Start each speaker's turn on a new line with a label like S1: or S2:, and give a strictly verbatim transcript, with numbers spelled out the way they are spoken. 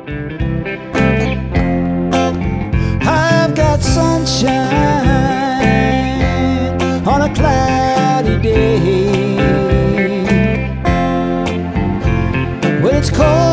S1: I've got sunshine on a cloudy day, when it's cold